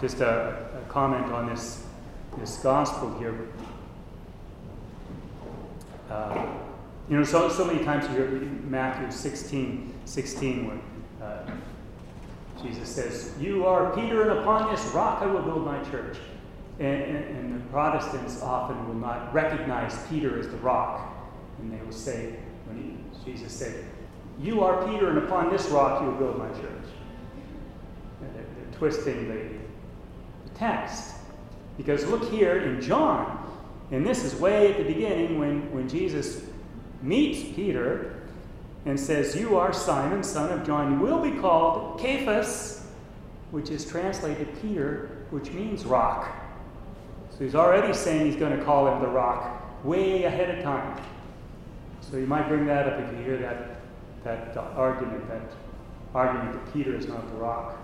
Just a comment on this gospel here. So many times you hear Matthew 16, where Jesus says, "You are Peter, and upon this rock I will build my church." And the Protestants often will not recognize Peter as the rock. And they will say, Jesus said, "You are Peter, and upon this rock you will build my church." And they're twisting the text. Because look here in John, and this is way at the beginning when Jesus meets Peter and says, "You are Simon, son of John. You will be called Cephas," which is translated Peter, which means rock. So he's already saying he's going to call him the rock way ahead of time. So you might bring that up if you hear that argument that Peter is not the rock.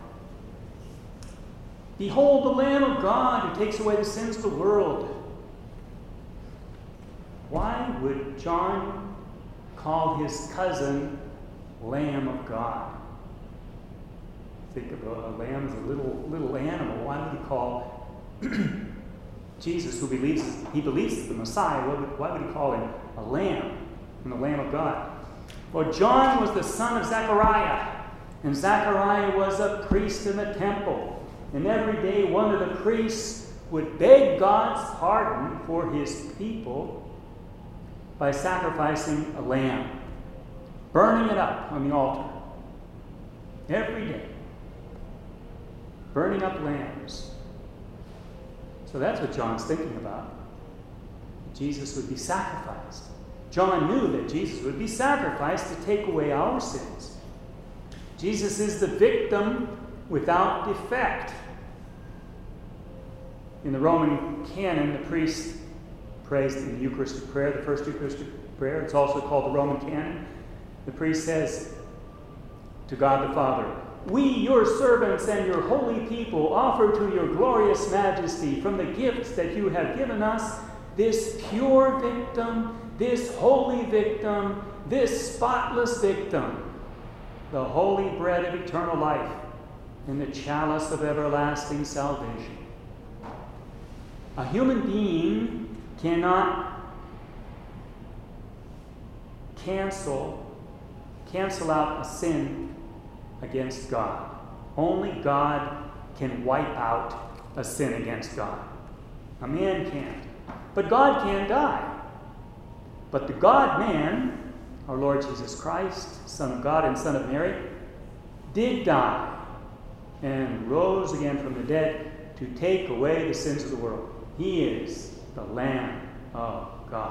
"Behold the Lamb of God who takes away the sins of the world." Why would John call his cousin Lamb of God? Think of a lamb as a little animal. Why would he call Jesus, who he believes is the Messiah, why would he call him a lamb and the Lamb of God? Well, John was the son of Zechariah, and Zechariah was a priest in the temple. And every day one of the priests would beg God's pardon for his people by sacrificing a lamb, burning it up on the altar. Every day. Burning up lambs. So that's what John's thinking about. Jesus would be sacrificed. John knew that Jesus would be sacrificed to take away our sins. Jesus is the victim without defect. In the Roman canon, the priest prays in the Eucharistic prayer, the first Eucharistic prayer. It's also called the Roman canon. The priest says to God the Father, "We, your servants and your holy people, offer to your glorious majesty from the gifts that you have given us this pure victim, this holy victim, this spotless victim, the holy bread of eternal life, and the chalice of everlasting salvation." A human being cannot cancel out a sin against God. Only God can wipe out a sin against God. A man can't. But God can die. But the God-man, our Lord Jesus Christ, Son of God and Son of Mary, did die and rose again from the dead to take away the sins of the world. He is the Lamb of God.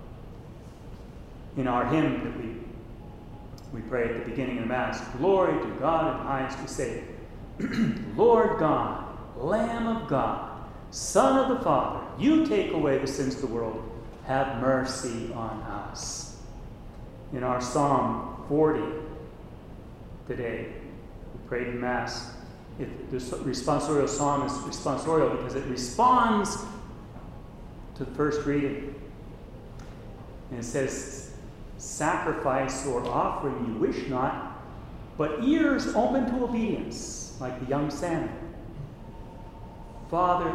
In our hymn that we pray at the beginning of the Mass, "Glory to God in the highest," we say, "Lord God, Lamb of God, Son of the Father, you take away the sins of the world. Have mercy on us." In our Psalm 40 today, we prayed in Mass. The responsorial psalm is responsorial because it responds to the first reading. And it says, "Sacrifice or offering you wish not, but ears open to obedience, like the young salmon." Father,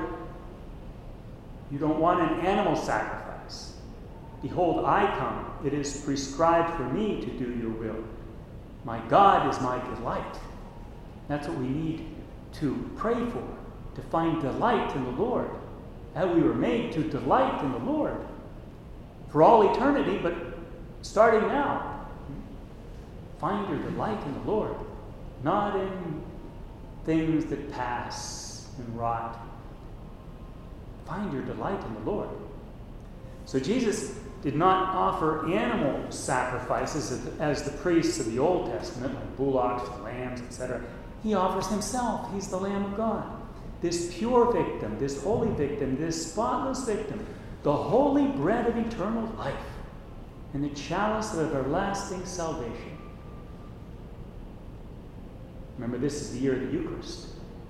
you don't want an animal sacrifice. Behold, I come. It is prescribed for me to do your will. My God is my delight. That's what we need to pray for, to find delight in the Lord. That we were made to delight in the Lord for all eternity, but starting now. Find your delight in the Lord, not in things that pass and rot. Find your delight in the Lord. So Jesus did not offer animal sacrifices as the priests of the Old Testament, like bullocks, lambs, etc. He offers himself. He's the Lamb of God. This pure victim, this holy victim, this spotless victim, the holy bread of eternal life, and the chalice of everlasting salvation. Remember, this is the year of the Eucharist.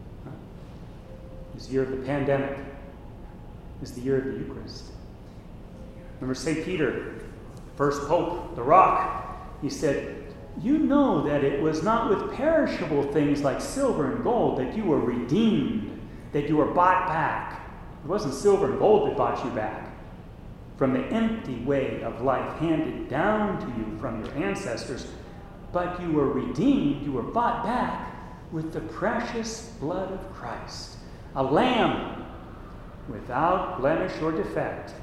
This year of the pandemic is the year of the Eucharist. Remember St. Peter, first Pope, the rock, he said, "You know that it was not with perishable things like silver and gold that you were redeemed that you were bought back. It wasn't silver and gold that bought you back from the empty way of life handed down to you from your ancestors, but you were redeemed, you were bought back with the precious blood of Christ, a lamb without blemish or defect.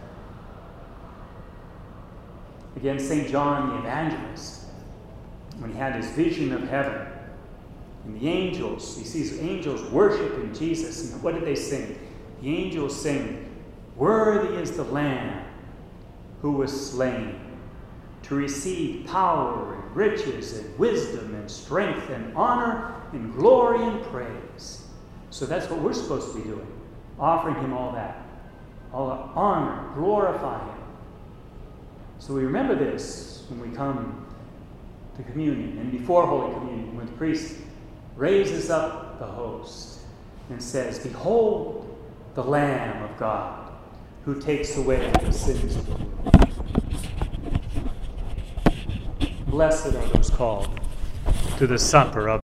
Again, St. John the Evangelist, when he had his vision of heaven, and the angels, he sees angels worshiping Jesus, and what did they sing? The angels sing, "Worthy is the Lamb who was slain to receive power and riches and wisdom and strength and honor and glory and praise." So that's what we're supposed to be doing, offering him all that, all the honor, glorify him. So we remember this when we come to communion and before Holy Communion, when the priest raises up the host and says, "Behold the Lamb of God who takes away the sins of the world." Blessed are those called to the supper of